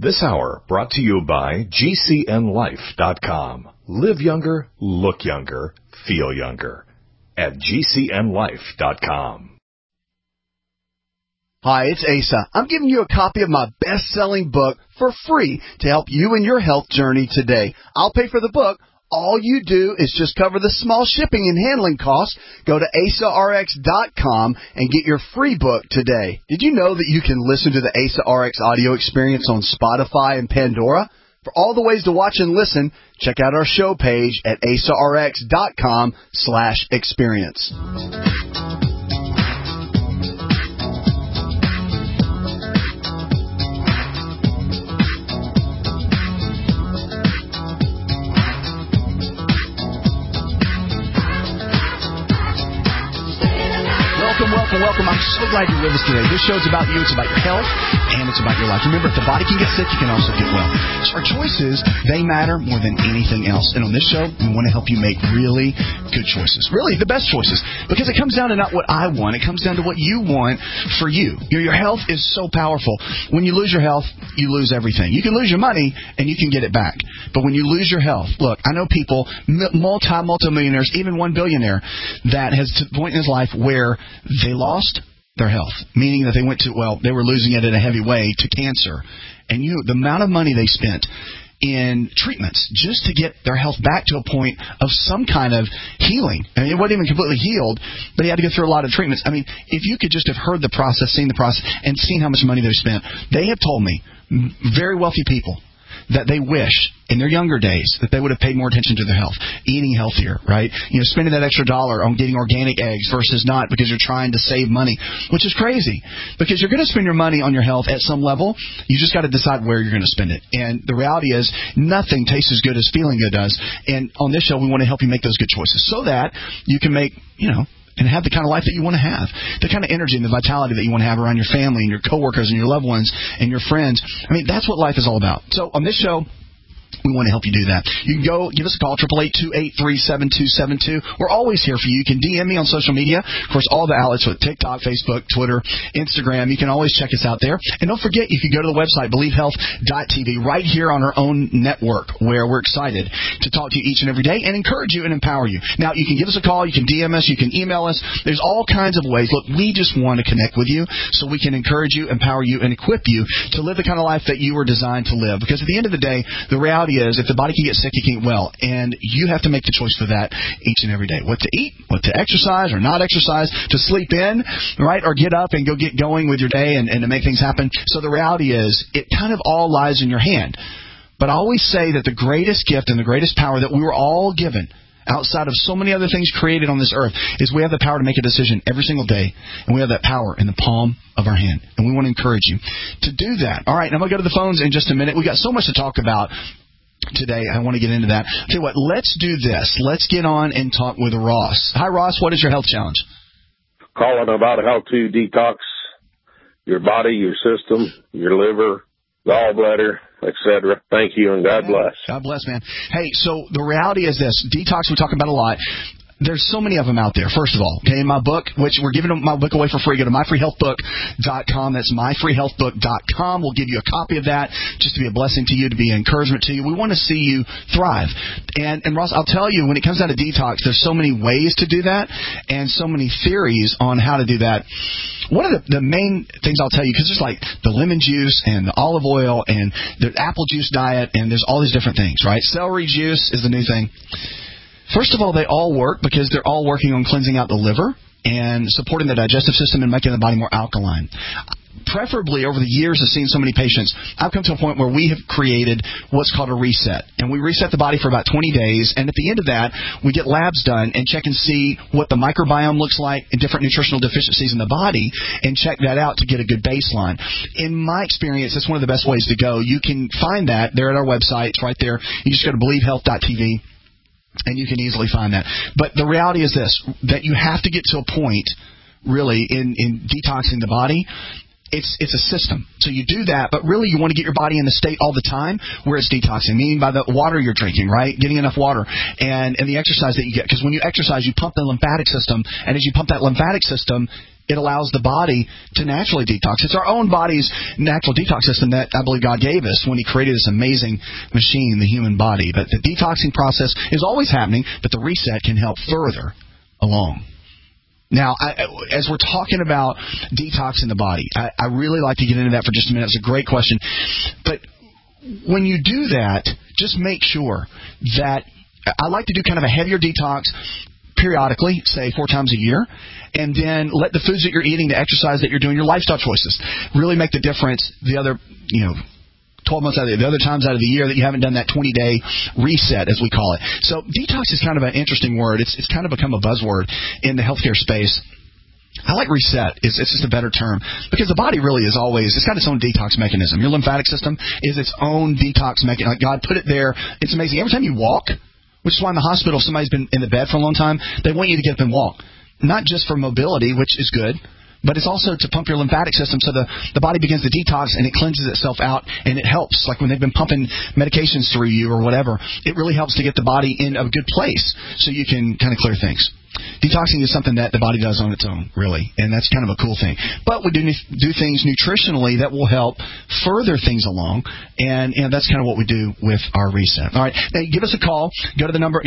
This hour brought to you by GCNLife.com. Live younger, look younger, feel younger at GCNLife.com. Hi, it's Asa. I'm giving you a copy of my best-selling book for free to help you in your health journey today. I'll pay for the book. All you do is just cover the small shipping and handling costs. Go to AsaRx.com and get your free book today. Did you know that you can listen to the Asa RX audio experience on Spotify and Pandora? For all the ways to watch and listen, check out our show page at AsaRx.com/experience. Welcome. I'm so glad you're with us today. This show's about you. It's about your health, and it's about your life. Remember, if the body can get sick, you can also get well. So our choices, they matter more than anything else. And on this show, we want to help you make really good choices. Really, the best choices. Because it comes down to not what I want. It comes down to what you want for you. Your health is so powerful. When you lose your health, you lose everything. You can lose your money, and you can get it back. But when you lose your health, look, I know people, multi-millionaires, even one billionaire, that has to the point in his life where they lost their health, meaning that they they were losing it in a heavy way to cancer. And the amount of money they spent in treatments just to get their health back to a point of some kind of healing. I mean, it wasn't even completely healed, but he had to go through a lot of treatments. I mean, if you could just have heard the process, seen the process, and seen how much money they spent. They have told me, very wealthy people, that they wish in their younger days that they would have paid more attention to their health, eating healthier, right? Spending that extra dollar on getting organic eggs versus not because you're trying to save money, which is crazy because you're going to spend your money on your health at some level. You just got to decide where you're going to spend it. And the reality is nothing tastes as good as feeling good does. And on this show, we want to help you make those good choices so that you can make, and have the kind of life that you want to have, the kind of energy and the vitality that you want to have around your family and your coworkers and your loved ones and your friends. I mean, that's what life is all about. So on this show, we want to help you do that. You can go give us a call, 888-283-7272. We're always here for you. You can DM me on social media. Of course, all the outlets with TikTok, Facebook, Twitter, Instagram. You can always check us out there. And don't forget, you can go to the website, BelieveHealth.tv, right here on our own network, where we're excited to talk to you each and every day and encourage you and empower you. Now, you can give us a call. You can DM us. You can email us. There's all kinds of ways. Look, we just want to connect with you so we can encourage you, empower you, and equip you to live the kind of life that you were designed to live. Because at the end of the day, the reality is if the body can get sick, you can't get well. And you have to make the choice for that each and every day. What to eat, what to exercise or not exercise, to sleep in, right, or get up and go get going with your day and to make things happen. So the reality is it kind of all lies in your hand. But I always say that the greatest gift and the greatest power that we were all given outside of so many other things created on this earth is we have the power to make a decision every single day, and we have that power in the palm of our hand. And we want to encourage you to do that. All right, now I'm going to go to the phones in just a minute. We've got so much to talk about today. I want to get into that. Tell you what, let's do this. Let's get on and talk with Ross. Hi, Ross. What is your health challenge? Calling about how to detox your body, your system, your liver, gallbladder, etc. Thank you, and God bless. God bless, man. Hey, so the reality is this. Detox, we talk about a lot. There's so many of them out there, first of all. Okay, in my book, which we're giving my book away for free, go to myfreehealthbook.com. That's myfreehealthbook.com. We'll give you a copy of that just to be a blessing to you, to be an encouragement to you. We want to see you thrive. And Ross, I'll tell you, when it comes down to detox, there's so many ways to do that and so many theories on how to do that. One of the main things I'll tell you, because there's like the lemon juice and the olive oil and the apple juice diet, and there's all these different things, right? Celery juice is the new thing. First of all, they all work because they're all working on cleansing out the liver and supporting the digestive system and making the body more alkaline. Preferably, over the years of seeing so many patients, I've come to a point where we have created what's called a reset. And we reset the body for about 20 days. And at the end of that, we get labs done and check and see what the microbiome looks like and different nutritional deficiencies in the body and check that out to get a good baseline. In my experience, that's one of the best ways to go. You can find that there at our website. It's right there. You just go to BelieveHealth.tv. And you can easily find that. But the reality is this, that you have to get to a point, really, in detoxing the body. It's a system. So you do that, but really you want to get your body in the state all the time where it's detoxing, meaning by the water you're drinking, right? Getting enough water and the exercise that you get. Because when you exercise, you pump the lymphatic system, and as you pump that lymphatic system, it allows the body to naturally detox. It's our own body's natural detox system that I believe God gave us when He created this amazing machine, the human body. But the detoxing process is always happening, but the reset can help further along. Now, as we're talking about detoxing the body, I really like to get into that for just a minute. It's a great question. But when you do that, just make sure that I like to do kind of a heavier detox periodically, say 4 times a year, and then let the foods that you're eating, the exercise that you're doing, your lifestyle choices really make the difference the other, 12 months out of the other times out of the year that you haven't done that 20-day reset, as we call it. So detox is kind of an interesting word. It's kind of become a buzzword in the healthcare space. I like reset. It's just a better term because the body really is always, it's got its own detox mechanism. Your lymphatic system is its own detox mechanism. Like God put it there. It's amazing. Every time you walk, which is why in the hospital, if somebody's been in the bed for a long time, they want you to get up and walk. Not just for mobility, which is good, but it's also to pump your lymphatic system so the body begins to detox and it cleanses itself out and it helps. Like when they've been pumping medications through you or whatever, it really helps to get the body in a good place so you can kind of clear things. Detoxing is something that the body does on its own, really, and that's kind of a cool thing. But we do things nutritionally that will help further things along, and that's kind of what we do with our reset. All right, now give us a call. Go to the number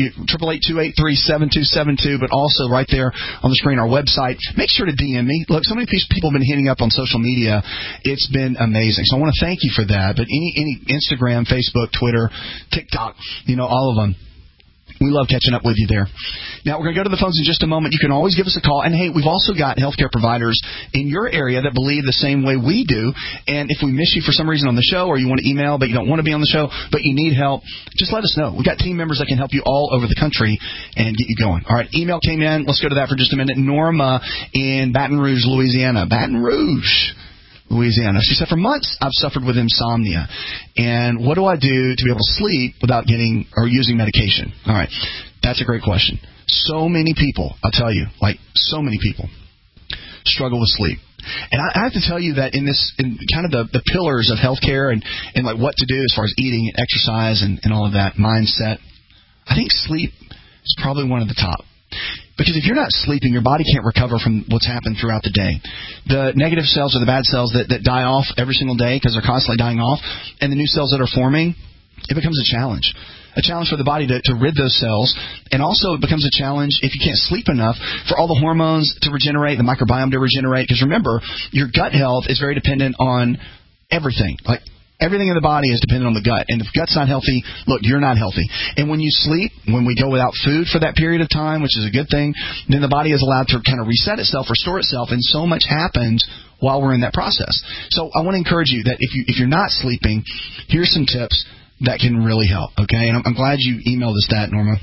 888-283-7272, but also right there on the screen, our website. Make sure to DM me. Look, so many people have been hitting up on social media. It's been amazing. So I want to thank you for that. But any Instagram, Facebook, Twitter, TikTok, all of them. We love catching up with you there. Now, we're going to go to the phones in just a moment. You can always give us a call. And, hey, we've also got healthcare providers in your area that believe the same way we do. And if we miss you for some reason on the show or you want to email but you don't want to be on the show but you need help, just let us know. We've got team members that can help you all over the country and get you going. All right, email came in. Let's go to that for just a minute. Norma in Baton Rouge, Louisiana. Baton Rouge, Louisiana. She said, for months, I've suffered with insomnia. And what do I do to be able to sleep without getting or using medication? All right. That's a great question. So many people, I'll tell you, so many people struggle with sleep. And I have to tell you that in kind of the pillars of healthcare and like what to do as far as eating and exercise and all of that mindset, I think sleep is probably one of the top. Because if you're not sleeping, your body can't recover from what's happened throughout the day. The negative cells or the bad cells that die off every single day because they're constantly dying off, and the new cells that are forming, it becomes a challenge. A challenge for the body to rid those cells. And also it becomes a challenge if you can't sleep enough for all the hormones to regenerate, the microbiome to regenerate. Because remember, your gut health is very dependent on everything. Like everything in the body is dependent on the gut. And if the gut's not healthy, look, you're not healthy. And when you sleep, when we go without food for that period of time, which is a good thing, then the body is allowed to kind of reset itself, restore itself, and so much happens while we're in that process. So I want to encourage you that if you're not sleeping, here's some tips that can really help, okay? And I'm glad you emailed us that, Norma.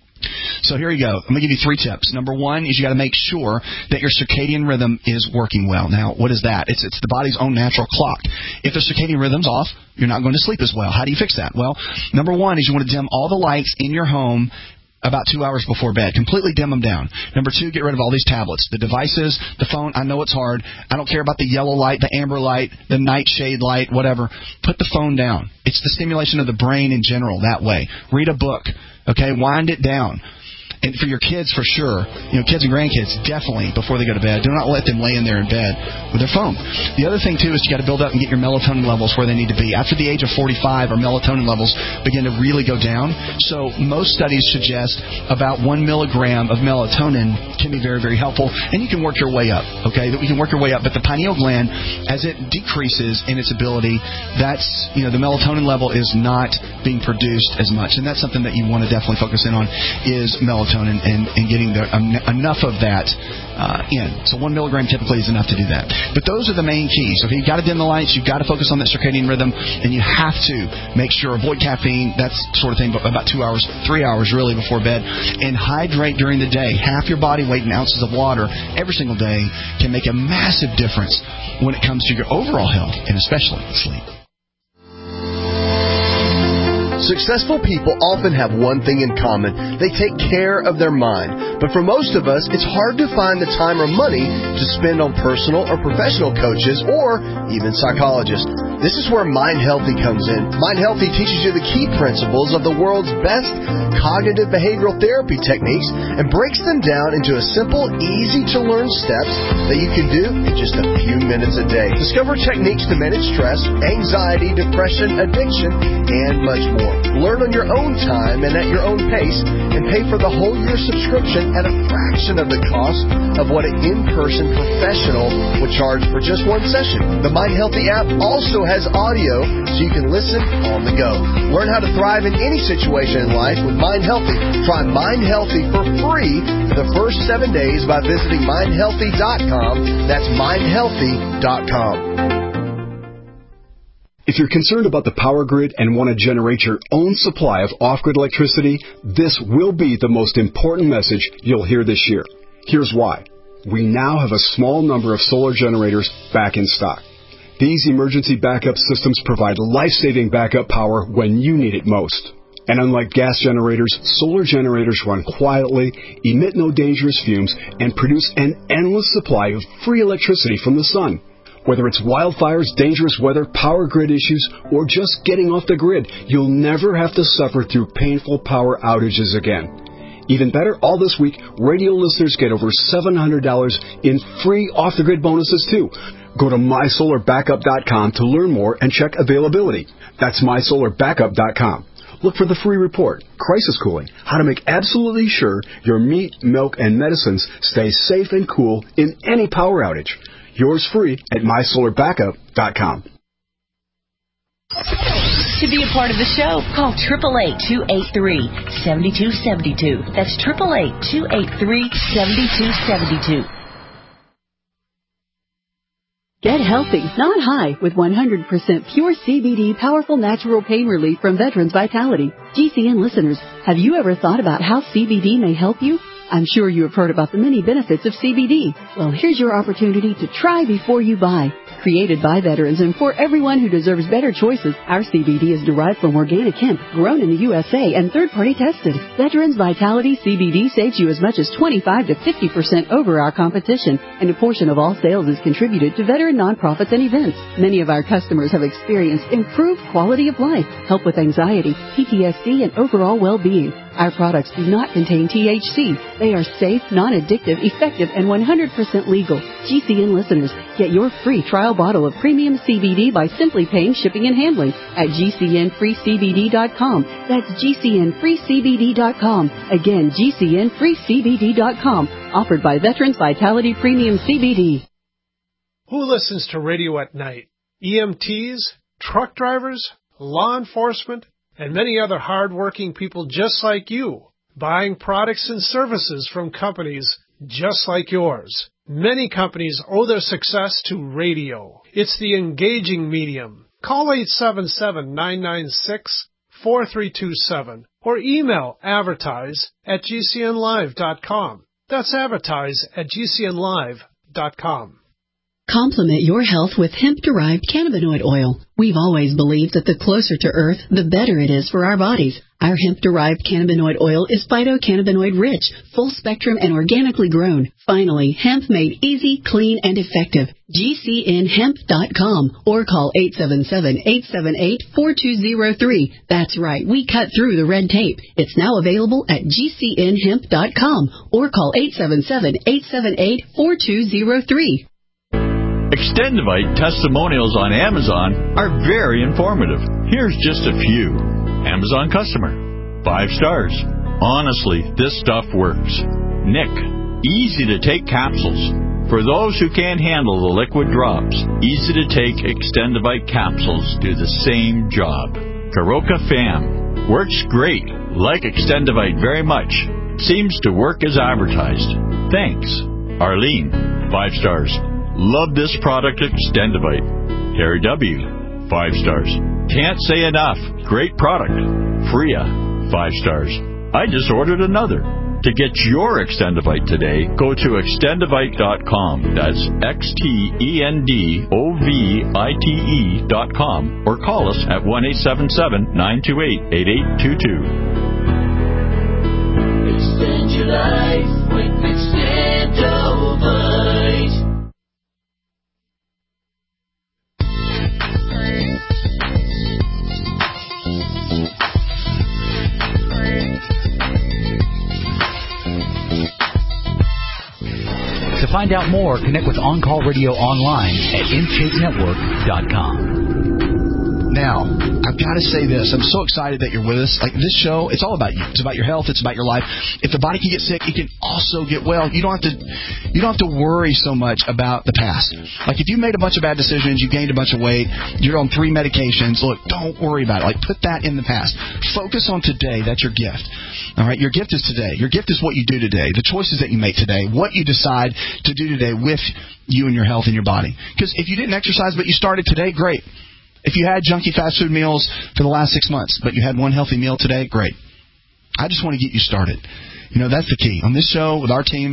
So here you go. I'm going to give you 3 tips. Number 1 is you got to make sure that your circadian rhythm is working well. Now, what is that? It's the body's own natural clock. If the circadian rhythm's off, you're not going to sleep as well. How do you fix that? Well, number 1 is you want to dim all the lights in your home about 2 hours before bed. Completely dim them down. Number 2, get rid of all these tablets. The devices, the phone, I know it's hard. I don't care about the yellow light, the amber light, the nightshade light, whatever. Put the phone down. It's the stimulation of the brain in general that way. Read a book. Okay, wind it down. And for your kids, for sure, kids and grandkids, definitely, before they go to bed, do not let them lay in there in bed with their phone. The other thing, too, is you got to build up and get your melatonin levels where they need to be. After the age of 45, our melatonin levels begin to really go down. So most studies suggest about 1 milligram of melatonin can be very, very helpful. And you can work your way up, okay? You can work your way up. But the pineal gland, as it decreases in its ability, that's, the melatonin level is not being produced as much. And that's something that you want to definitely focus in on is melatonin. And getting enough of that in. So 1 milligram typically is enough to do that. But those are the main keys. Okay, you've got to dim the lights. You've got to focus on that circadian rhythm. And you have to make sure, avoid caffeine, that sort of thing, but about 2 hours, 3 hours really before bed. And hydrate during the day. Half your body weight in ounces of water every single day can make a massive difference when it comes to your overall health and especially sleep. Successful people often have one thing in common. They take care of their mind. But for most of us, it's hard to find the time or money to spend on personal or professional coaches or even psychologists. This is where Mind Healthy comes in. Mind Healthy teaches you the key principles of the world's best cognitive behavioral therapy techniques and breaks them down into a simple, easy-to-learn steps that you can do in just a few minutes a day. Discover techniques to manage stress, anxiety, depression, addiction, and much more. Learn on your own time and at your own pace, and pay for the whole year subscription at a fraction of the cost of what an in-person professional would charge for just one session. The Mind Healthy app also has audio so you can listen on the go. Learn how to thrive in any situation in life with Mind Healthy. Try Mind Healthy for free for the first 7 days by visiting mindhealthy.com. That's mindhealthy.com. If you're concerned about the power grid and want to generate your own supply of off-grid electricity, this will be the most important message you'll hear this year. Here's why. We now have a small number of solar generators back in stock. These emergency backup systems provide life-saving backup power when you need it most. And unlike gas generators, solar generators run quietly, emit no dangerous fumes, and produce an endless supply of free electricity from the sun. Whether it's wildfires, dangerous weather, power grid issues, or just getting off the grid, you'll never have to suffer through painful power outages again. Even better, all this week, radio listeners get over $700 in free off-the-grid bonuses, too. Go to mysolarbackup.com to learn more and check availability. That's mysolarbackup.com. Look for the free report, Crisis Cooling, how to make absolutely sure your meat, milk, and medicines stay safe and cool in any power outage. Yours free at mysolarbackup.com. To be a part of the show, call 888-283-7272. That's 888-283-7272. Get healthy, not high, with 100% pure CBD powerful natural pain relief from Veterans Vitality. GCN listeners, have you ever thought about how CBD may help you? I'm sure you have heard about the many benefits of CBD. Well, here's your opportunity to try before you buy. Created by veterans and for everyone who deserves better choices, our CBD is derived from organic hemp, grown in the USA and third-party tested. Veterans Vitality CBD saves you as much as 25 to 50% over our competition, and a portion of all sales is contributed to veteran nonprofits and events. Many of our customers have experienced improved quality of life, help with anxiety, PTSD, and overall well-being. Our products do not contain THC. They are safe, non-addictive, effective, and 100% legal. GCN listeners, get your free trial bottle of premium CBD by simply paying shipping and handling at GCNFreeCBD.com. That's GCNFreeCBD.com. Again, GCNFreeCBD.com. Offered by Veterans Vitality Premium CBD. Who listens to radio at night? EMTs, truck drivers, law enforcement, and many other hard-working people just like you, buying products and services from companies just like yours. Many companies owe their success to radio. It's the engaging medium. Call 877-996-4327 or email advertise@gcnlive.com. That's advertise@gcnlive.com. Complement your health with hemp-derived cannabinoid oil. We've always believed that the closer to Earth, the better it is for our bodies. Our hemp-derived cannabinoid oil is phytocannabinoid-rich, full-spectrum, and organically grown. Finally, hemp made easy, clean, and effective. GCNHemp.com or call 877-878-4203. That's right, we cut through the red tape. It's now available at GCNHemp.com or call 877-878-4203. Extendivite testimonials on Amazon are very informative. Here's just a few. Amazon customer, 5 stars. Honestly, this stuff works. Nick, easy to take capsules. For those who can't handle the liquid drops, easy to take Extendivite capsules do the same job. Karoka Fam, works great. Like Extendivite very much. Seems to work as advertised. Thanks. Arlene, 5 stars. Love this product, Extendivite. Harry W., 5 stars. Can't say enough. Great product. Freya, 5 stars. I just ordered another. To get your Extendivite today, go to Extendivite.com. That's XTENDOVITE.com or call us at 1-877-928-8822. Extend your life with Extendovite. find out more, connect with On Call Radio online at InShapeNetwork.com. Now, I've got to say this. I'm so excited that you're with us. Like, this show, it's all about you. It's about your health. It's about your life. If the body can get sick, it can also get well. You don't have to worry so much about the past. Like, if you made a bunch of bad decisions, you gained a bunch of weight, you're on 3 medications, look, don't worry about it. Like, put that in the past. Focus on today. That's your gift. All right? Your gift is today. Your gift is what you do today, the choices that you make today, what you decide to do today with you and your health and your body. Because if you didn't exercise but you started today, great. If you had junky fast food meals for the last 6 months, but you had one healthy meal today, great. I just want to get you started. You know, that's the key. On this show with our team,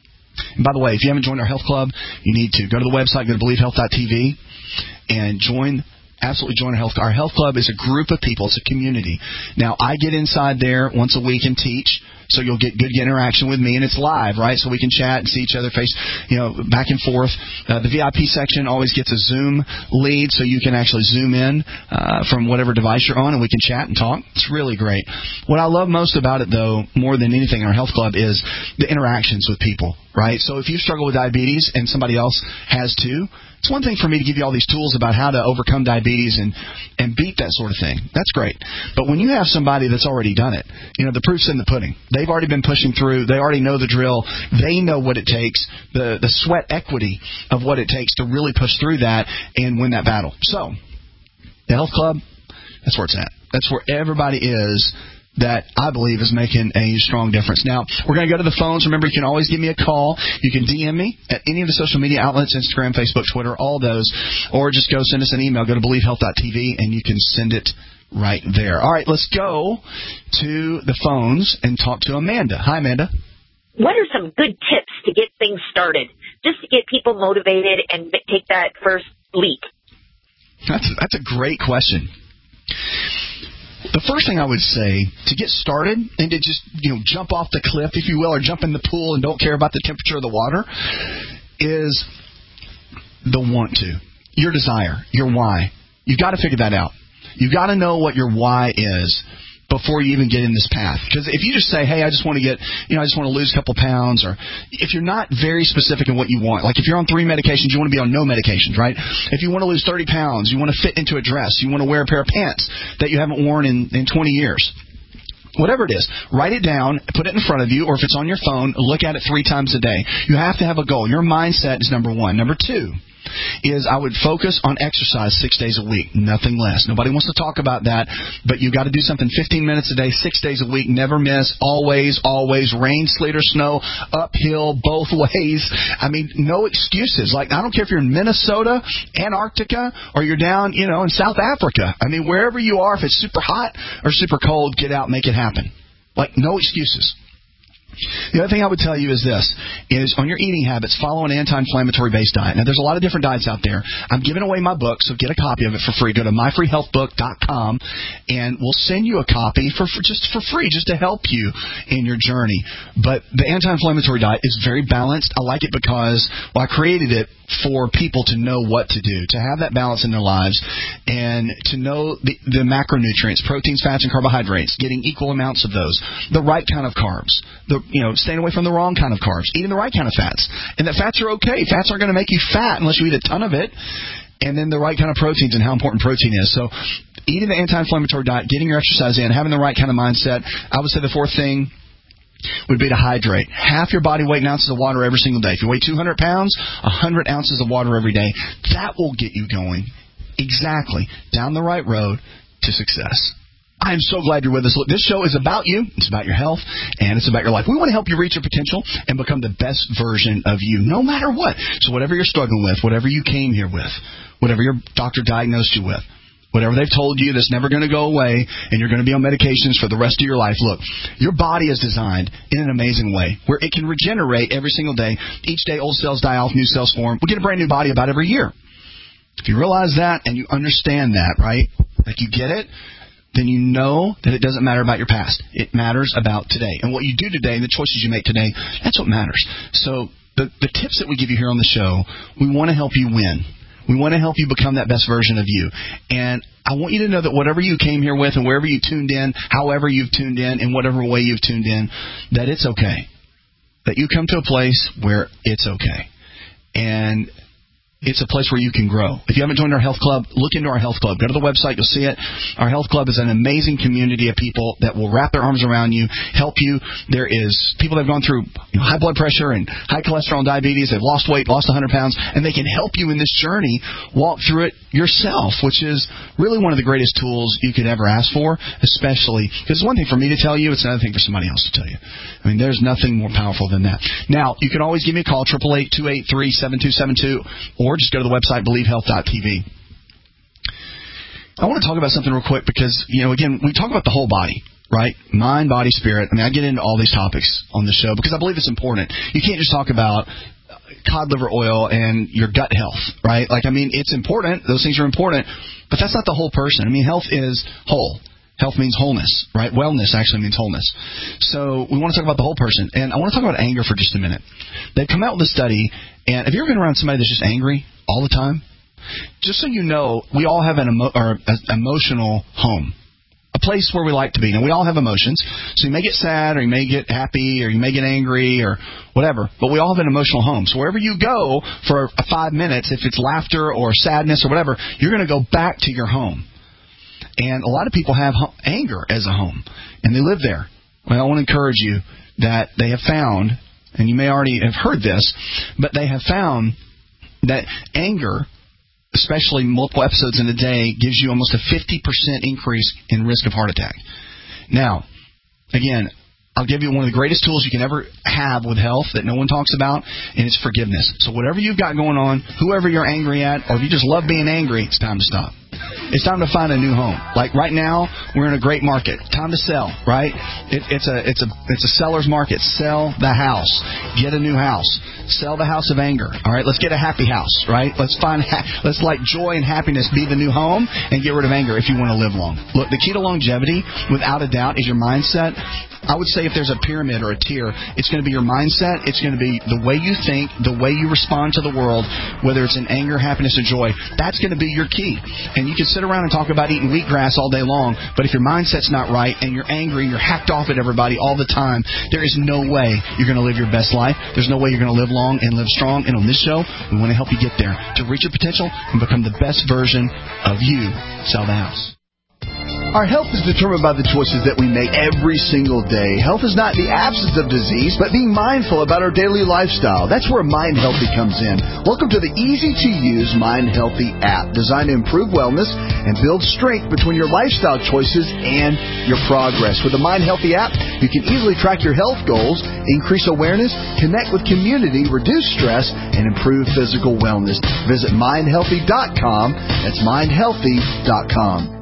and by the way, if you haven't joined our health club, you need to. Go to the website, go to BelieveHealth.tv, and absolutely join our health club. Our health club is a group of people. It's a community. Now, I get inside there once a week and teach. So you'll get good interaction with me, and it's live, right? So we can chat and see each other back and forth. The VIP section always gets a Zoom lead, so you can actually zoom in from whatever device you're on, and we can chat and talk. It's really great. What I love most about it, though, more than anything in our health club, is the interactions with people, right? So if you struggle with diabetes and somebody else has too, it's one thing for me to give you all these tools about how to overcome diabetes and beat that sort of thing. That's great. But when you have somebody that's already done it, you know, the proof's in the pudding. They've already been pushing through. They already know the drill. They know what it takes, the sweat equity of what it takes to really push through that and win that battle. So, the health club, that's where it's at. That's where everybody is that I believe is making a strong difference. Now, we're going to go to the phones. Remember, you can always give me a call. You can DM me at any of the social media outlets, Instagram, Facebook, Twitter, all those. Or just go send us an email. Go to BelieveHealth.tv, and you can send it right there. All right, let's go to the phones and talk to Amanda. Hi, Amanda. What are some good tips to get things started, just to get people motivated and take that first leap? That's a great question. The first thing I would say, to get started and to just, jump off the cliff, if you will, or jump in the pool and don't care about the temperature of the water, is the want to. Your desire, your why. You've got to figure that out. You've got to know what your why is before you even get in this path. Because if you just say, hey, I just want to I just want to lose a couple pounds, or if you're not very specific in what you want, like if you're on 3 medications, you want to be on no medications, right? If you want to lose 30 pounds, you want to fit into a dress, you want to wear a pair of pants that you haven't worn in 20 years. Whatever it is, write it down, put it in front of you, or if it's on your phone, look at it 3 times a day. You have to have a goal. Your mindset is number 1. Number 2 is I would focus on exercise 6 days a week, nothing less. Nobody wants to talk about that, but you got to do something 15 minutes a day, 6 days a week, never miss, always, rain, sleet, or snow, uphill, both ways. I mean, no excuses. Like, I don't care if you're in Minnesota, Antarctica, or you're down, in South Africa. I mean, wherever you are, if it's super hot or super cold, get out, make it happen. Like, no excuses. The other thing I would tell you is this, is on your eating habits, follow an anti-inflammatory based diet. Now, there's a lot of different diets out there. I'm giving away my book, so get a copy of it for free. Go to myfreehealthbook.com, and we'll send you a copy for free, just to help you in your journey. But the anti-inflammatory diet is very balanced. I like it because, I created it for people to know what to do, to have that balance in their lives, and to know the macronutrients, proteins, fats, and carbohydrates, getting equal amounts of those, the right kind of carbs, staying away from the wrong kind of carbs, eating the right kind of fats, and that fats are okay. Fats aren't going to make you fat unless you eat a ton of it, and then the right kind of proteins and how important protein is. So eating the anti-inflammatory diet, getting your exercise in, having the right kind of mindset. I would say the 4th thing would be to hydrate. Half your body weight in ounces of water every single day. If you weigh 200 pounds, 100 ounces of water every day. That will get you going exactly down the right road to success. I am so glad you're with us. Look, this show is about you. It's about your health, and it's about your life. We want to help you reach your potential and become the best version of you, no matter what. So whatever you're struggling with, whatever you came here with, whatever your doctor diagnosed you with, whatever they've told you that's never going to go away, and you're going to be on medications for the rest of your life. Look, your body is designed in an amazing way where it can regenerate every single day. Each day, old cells die off, new cells form. We get a brand new body about every year. If you realize that and you understand that, right, like you get it, then you know that it doesn't matter about your past. It matters about today. And what you do today and the choices you make today, that's what matters. So the tips that we give you here on the show, we want to help you win. We want to help you become that best version of you. And I want you to know that whatever you came here with and wherever you tuned in, however you've tuned in whatever way you've tuned in, that it's okay. That you come to a place where it's okay. and it's a place where you can grow. If you haven't joined our health club, look into our health club. Go to the website, you'll see it. Our health club is an amazing community of people that will wrap their arms around you, help you. There is people that have gone through high blood pressure and high cholesterol and diabetes. They've lost weight, lost 100 pounds, and they can help you in this journey walk through it yourself, which is really one of the greatest tools you could ever ask for, especially because it's one thing for me to tell you, it's another thing for somebody else to tell you. I mean, there's nothing more powerful than that. Now, you can always give me a call, 888-283-7272, or just go to the website, believehealth.tv. I want to talk about something real quick because, again, we talk about the whole body, right? Mind, body, spirit. I mean, I get into all these topics on the show because I believe it's important. You can't just talk about cod liver oil and your gut health, right? It's important. Those things are important, but that's not the whole person. I mean, health is whole. Health means wholeness, right? Wellness actually means wholeness. So we want to talk about the whole person. And I want to talk about anger for just a minute. They've come out with a study, and have you ever been around somebody that's just angry all the time? Just so you know, we all have an emotional home, a place where we like to be. Now, we all have emotions. So you may get sad, or you may get happy, or you may get angry, or whatever. But we all have an emotional home. So wherever you go for 5 minutes, if it's laughter or sadness or whatever, you're going to go back to your home. And a lot of people have anger as a home, and they live there. Well, I want to encourage you that they have found, and you may already have heard this, but they have found that anger, especially multiple episodes in a day, gives you almost a 50% increase in risk of heart attack. Now, again, I'll give you one of the greatest tools you can ever have with health that no one talks about, and it's forgiveness. So whatever you've got going on, whoever you're angry at, or if you just love being angry, it's time to stop. It's time to find a new home. Like right now, we're in a great market. Time to sell, right? It's a seller's market. Sell the house. Get a new house. Sell the house of anger. All right, let's get a happy house, right? Let's let joy and happiness be the new home, and get rid of anger if you want to live long. Look, the key to longevity, without a doubt, is your mindset. I would say if there's a pyramid or a tier, it's going to be your mindset. It's going to be the way you think, the way you respond to the world, whether it's in anger, happiness, or joy. That's going to be your key. And you can sit around and talk about eating wheatgrass all day long, but if your mindset's not right and you're angry and you're hacked off at everybody all the time, there is no way you're going to live your best life. There's no way you're going to live long and live strong. And on this show, we want to help you get there. To reach your potential and become the best version of you, sell the house. Our health is determined by the choices that we make every single day. Health is not the absence of disease, but being mindful about our daily lifestyle. That's where Mind Healthy comes in. Welcome to the easy-to-use Mind Healthy app, designed to improve wellness and build strength between your lifestyle choices and your progress. With the Mind Healthy app, you can easily track your health goals, increase awareness, connect with community, reduce stress, and improve physical wellness. Visit mindhealthy.com. That's mindhealthy.com.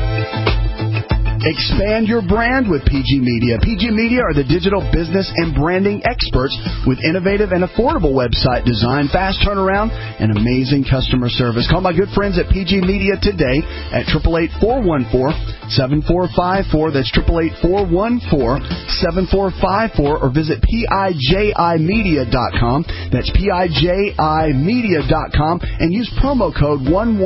Expand your brand with PG Media. PG Media are the digital business and branding experts with innovative and affordable website design, fast turnaround, and amazing customer service. Call my good friends at PG Media today at 888-414-7454. That's 888-414-7454, or visit PIJImedia.com. That's PIJImedia.com, and use promo code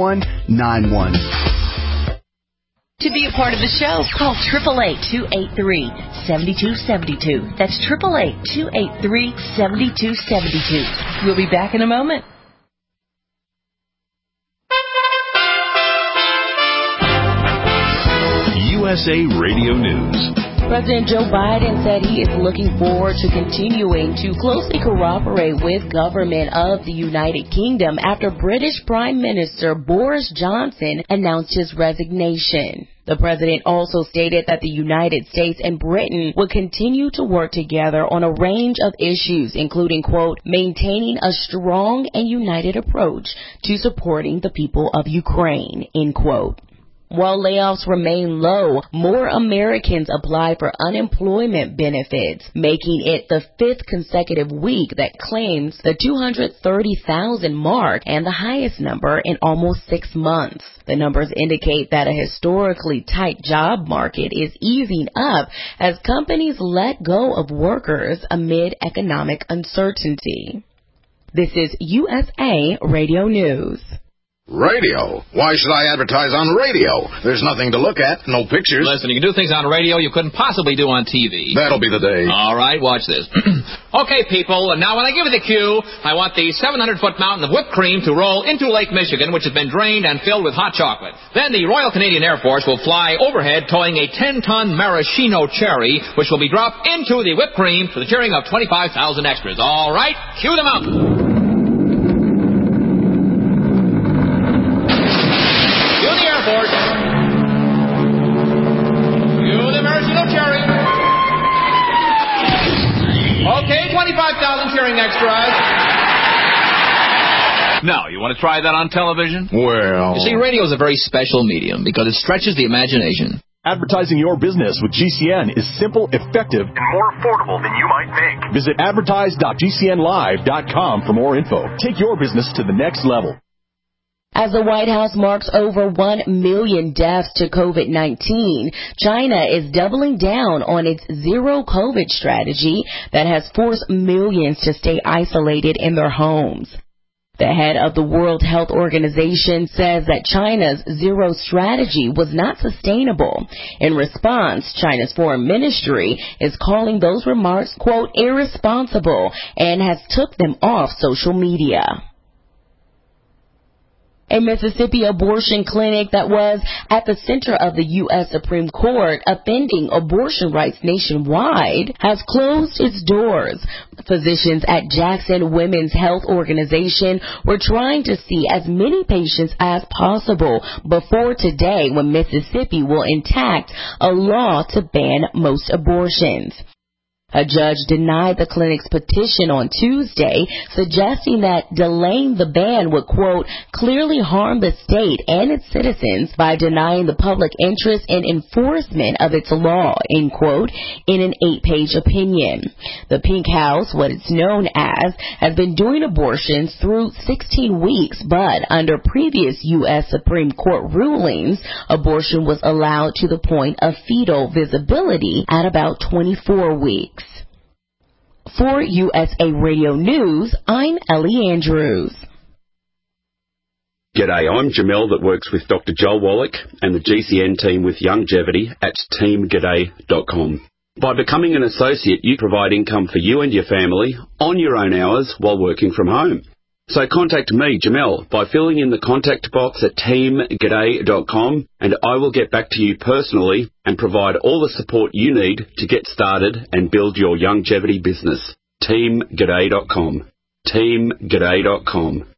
1191. To be a part of the show, call 888-283-7272. That's 888-283-7272. We'll be back in a moment. USA Radio News. President Joe Biden said he is looking forward to continuing to closely cooperate with government of the United Kingdom after British Prime Minister Boris Johnson announced his resignation. The president also stated that the United States and Britain would continue to work together on a range of issues, including, quote, maintaining a strong and united approach to supporting the people of Ukraine, end quote. While layoffs remain low, more Americans apply for unemployment benefits, making it the fifth consecutive week that claims the 230,000 mark and the highest number in almost 6 months. The numbers indicate that a historically tight job market is easing up as companies let go of workers amid economic uncertainty. This is USA Radio News. Radio? Why should I advertise on radio? There's nothing to look at, no pictures. Listen, you can do things on radio you couldn't possibly do on TV. That'll be the day. All right, watch this. Okay, people, now when I give you the cue, I want the 700-foot mountain of whipped cream to roll into Lake Michigan, which has been drained and filled with hot chocolate. Then the Royal Canadian Air Force will fly overhead towing a 10-ton maraschino cherry, which will be dropped into the whipped cream to the cheering of 25,000 extras. All right, cue the mountain. Okay, 25,000 cheering extras. Now, you want to try that on television? Well... You see, radio is a very special medium because it stretches the imagination. Advertising your business with GCN is simple, effective, and more affordable than you might think. Visit advertise.gcnlive.com for more info. Take your business to the next level. As the White House marks over 1 million deaths to COVID-19, China is doubling down on its zero COVID strategy that has forced millions to stay isolated in their homes. The head of the World Health Organization says that China's zero strategy was not sustainable. In response, China's foreign ministry is calling those remarks, quote, irresponsible, and has took them off social media. A Mississippi abortion clinic that was at the center of the U.S. Supreme Court upending abortion rights nationwide has closed its doors. Physicians at Jackson Women's Health Organization were trying to see as many patients as possible before today when Mississippi will enact a law to ban most abortions. A judge denied the clinic's petition on Tuesday, suggesting that delaying the ban would, quote, clearly harm the state and its citizens by denying the public interest in enforcement of its law, end quote, in an 8-page opinion. The Pink House, what it's known as, has been doing abortions through 16 weeks, but under previous U.S. Supreme Court rulings, abortion was allowed to the point of fetal visibility at about 24 weeks. For USA Radio News, I'm Ellie Andrews. G'day, I'm Jamel that works with Dr. Joel Wallach and the GCN team with Longevity at teamg'day.com. By becoming an associate, you provide income for you and your family on your own hours while working from home. So contact me, Jamel, by filling in the contact box at teamg'day.com, and I will get back to you personally and provide all the support you need to get started and build your longevity business. teamg'day.com. teamg'day.com.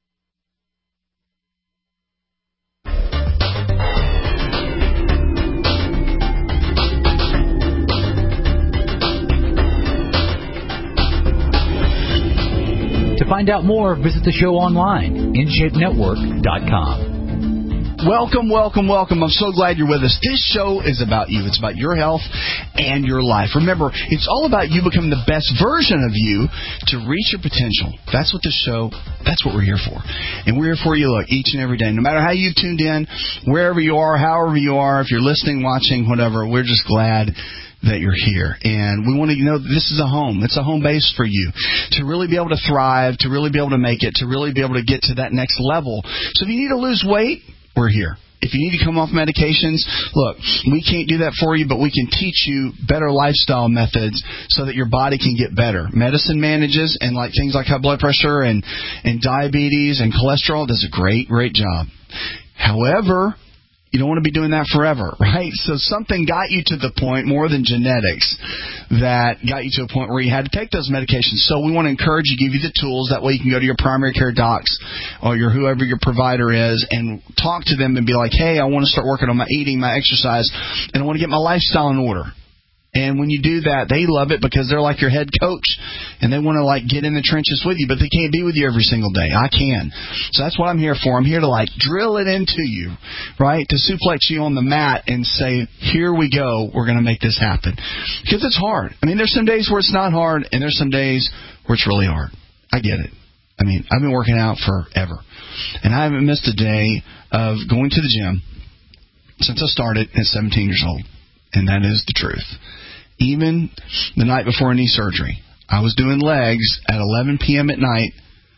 To find out more, visit the show online, InShapeNetwork.com. Welcome. I'm so glad you're with us. This show is about you. It's about your health and your life. Remember, it's all about you becoming the best version of you to reach your potential. That's what that's what we're here for. And we're here for you, look, each and every day. No matter how you tuned in, wherever you are, however you are, if you're listening, watching, whatever, we're just glad that you're here. And we want to know that this is a home. It's a home base for you to really be able to thrive, to really be able to make it, to really be able to get to that next level. So if you need to lose weight, we're here. If you need to come off medications, look, we can't do that for you, but we can teach you better lifestyle methods so that your body can get better. Medicine manages, and like things like high blood pressure and diabetes and cholesterol does a great job. However, you don't want to be doing that forever, right? So something got you to the point, more than genetics, that got you to a point where you had to take those medications. So we want to encourage you, give you the tools. That way you can go to your primary care docs or whoever your provider is and talk to them and be like, hey, I want to start working on my eating, my exercise, and I want to get my lifestyle in order. And when you do that, they love it because they're like your head coach, and they want to get in the trenches with you, but they can't be with you every single day. I can. So that's what I'm here for. I'm here to drill it into you, right? To suplex you on the mat and say, here we go. We're going to make this happen. Because it's hard. I mean, there's some days where it's not hard, and there's some days where it's really hard. I get it. I mean, I've been working out forever, and I haven't missed a day of going to the gym since I started at 17 years old. And that is the truth. Even the night before knee surgery, I was doing legs at 11 p.m. at night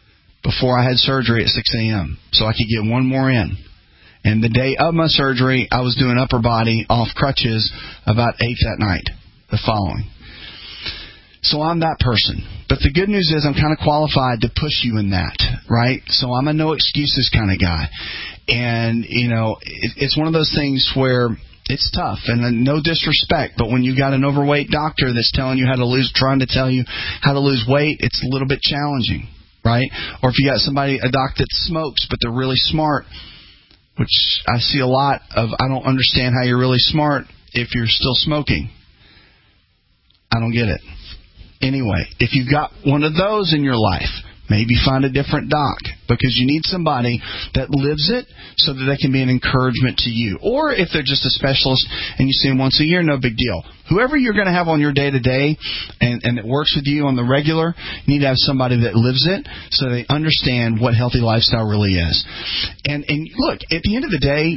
before I had surgery at 6 a.m. so I could get one more in. And the day of my surgery, I was doing upper body off crutches about 8 that night, the following. So I'm that person. But the good news is I'm kind of qualified to push you in that, right? So I'm a no excuses kind of guy. And, you know, it's one of those things where it's tough, and no disrespect, but when you got an overweight doctor that's telling you trying to tell you how to lose weight, it's a little bit challenging, right? Or if you got a doc that smokes, but they're really smart, which I see a lot of, I don't understand how you're really smart if you're still smoking. I don't get it. Anyway, if you've got one of those in your life, maybe find a different doc, because you need somebody that lives it so that they can be an encouragement to you. Or if they're just a specialist and you see them once a year, no big deal. Whoever you're going to have on your day-to-day and that works with you on the regular, you need to have somebody that lives it so they understand what healthy lifestyle really is. And look, at the end of the day,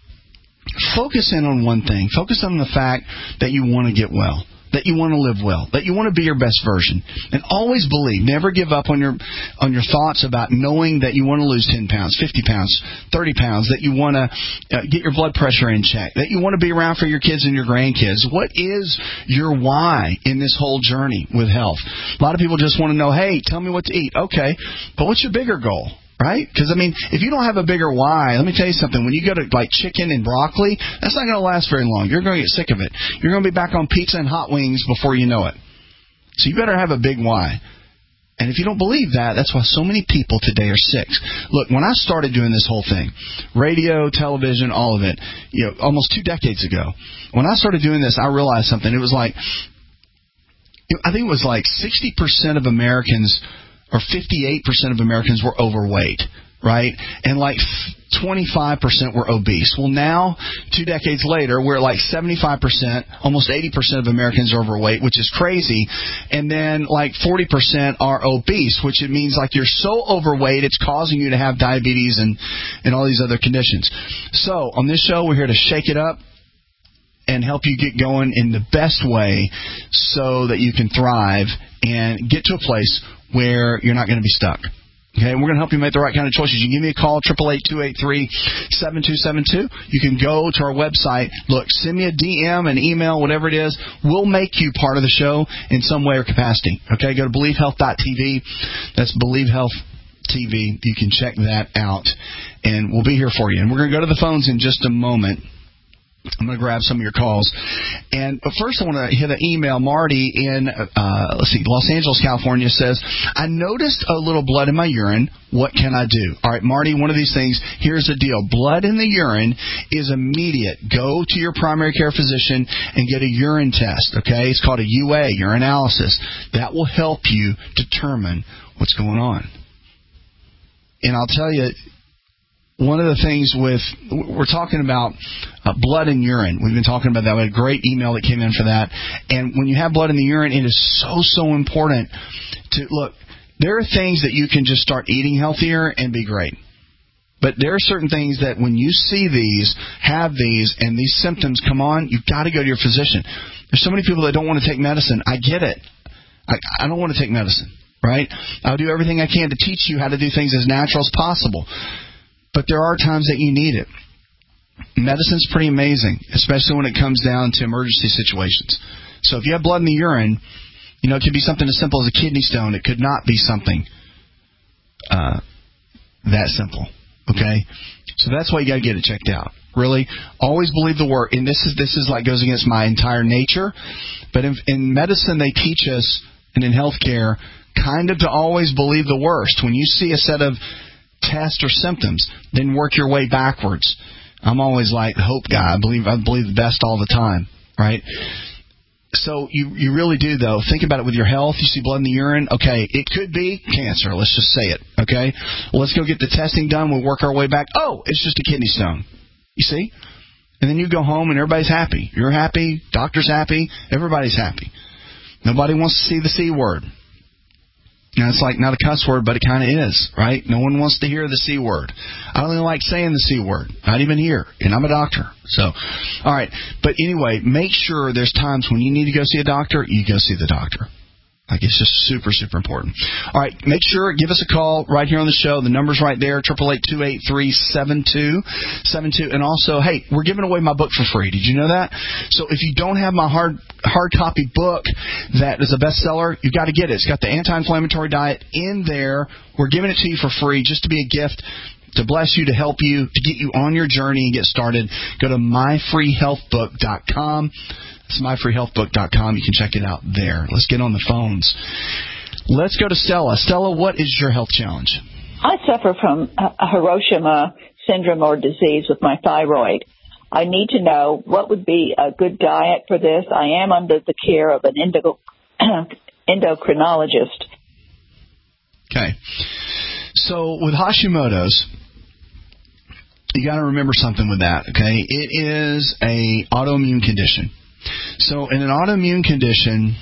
focus in on one thing. Focus on the fact that you want to get well, that you want to live well, that you want to be your best version. And always believe, never give up on your thoughts about knowing that you want to lose 10 pounds, 50 pounds, 30 pounds, that you want to get your blood pressure in check, that you want to be around for your kids and your grandkids. What is your why in this whole journey with health? A lot of people just want to know, hey, tell me what to eat. Okay, but what's your bigger goal? Right? Because, I mean, if you don't have a bigger why, let me tell you something. When you go to, like, chicken and broccoli, that's not going to last very long. You're going to get sick of it. You're going to be back on pizza and hot wings before you know it. So you better have a big why. And if you don't believe that, that's why so many people today are sick. Look, when I started doing this whole thing, radio, television, all of it, you know, almost 2 decades ago, when I started doing this, I realized something. It was like, I think it was like 60% of Americans or 58% of Americans were overweight, right? And like 25% were obese. Well, now, 2 decades later, we're at like 75%, almost 80% of Americans are overweight, which is crazy. And then like 40% are obese, which it means like you're so overweight, it's causing you to have diabetes and all these other conditions. So on this show, we're here to shake it up and help you get going in the best way so that you can thrive and get to a place where you're not going to be stuck. Okay, we're going to help you make the right kind of choices. You can give me a call, 888-283-7272. You can go to our website. Look, send me a DM, an email, whatever it is. We'll make you part of the show in some way or capacity. Okay, go to BelieveHealth.tv. That's Believe Health TV. You can check that out, and we'll be here for you. And we're going to go to the phones in just a moment. I'm going to grab some of your calls. But first I want to hit an email. Marty in, Los Angeles, California says, I noticed a little blood in my urine. What can I do? All right, Marty, one of these things, here's the deal. Blood in the urine is immediate. Go to your primary care physician and get a urine test, okay? It's called a UA, urinalysis. That will help you determine what's going on. And I'll tell you, one of the things we're talking about blood and urine. We've been talking about that. We had a great email that came in for that. And when you have blood in the urine, it is so important to, look, there are things that you can just start eating healthier and be great. But there are certain things that when you see these, have these, and these symptoms come on, you've got to go to your physician. There's so many people that don't want to take medicine. I get it. I don't want to take medicine, right? I'll do everything I can to teach you how to do things as natural as possible. But there are times that you need it. Medicine's pretty amazing, especially when it comes down to emergency situations. So if you have blood in the urine, you know, it could be something as simple as a kidney stone. It could not be something that simple, okay? So that's why you got to get it checked out. Really, always believe the word. And this is like goes against my entire nature. But in medicine, they teach us, and in healthcare, kind of to always believe the worst. When you see a set of tests or symptoms, then work your way backwards. I'm always like the hope guy. I believe the best all the time, right? So you really do, though. Think about it with your health. You see blood in the urine. Okay, it could be cancer. Let's just say it, okay? Well, let's go get the testing done. We'll work our way back. Oh, it's just a kidney stone. You see? And then you go home and everybody's happy. You're happy. Doctor's happy. Everybody's happy. Nobody wants to see the C word. Now, it's like not a cuss word, but it kind of is, right? No one wants to hear the C word. I don't even like saying the C word, not even here, and I'm a doctor. So, all right. But anyway, make sure there's times when you need to go see a doctor, you go see the doctor. Like, it's just super, super important. All right, make sure, give us a call right here on the show. The number's right there, 888-283-7272. And also, hey, we're giving away my book for free. Did you know that? So if you don't have my hard copy book that is a bestseller, you've got to get it. It's got the anti-inflammatory diet in there. We're giving it to you for free just to be a gift, to bless you, to help you, to get you on your journey and get started. Go to myfreehealthbook.com. It's myfreehealthbook.com. You can check it out there. Let's get on the phones. Let's go to Stella. Stella, what is your health challenge? I suffer from a Hiroshima syndrome or disease with my thyroid. I need to know what would be a good diet for this. I am under the care of an endocrinologist. Okay. So with Hashimoto's, you got to remember something with that, okay? It is a autoimmune condition. So in an autoimmune condition,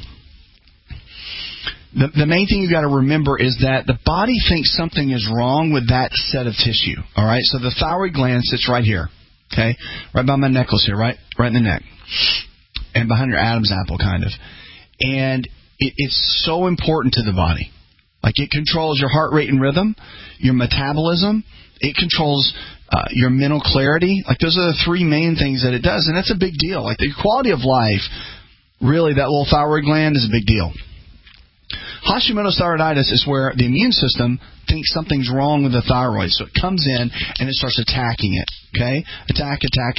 the main thing you got to remember is that the body thinks something is wrong with that set of tissue. All right, so the thyroid gland sits right here, okay, right by my necklace here, right in the neck, and behind your Adam's apple, kind of. And it's so important to the body. Like, it controls your heart rate and rhythm, your metabolism. It controls your mental clarity. Like, those are the three main things that it does, and that's a big deal. Like, the quality of life, really, that little thyroid gland is a big deal. Hashimoto's thyroiditis is where the immune system thinks something's wrong with the thyroid, so it comes in and it starts attacking it. Okay? Attack.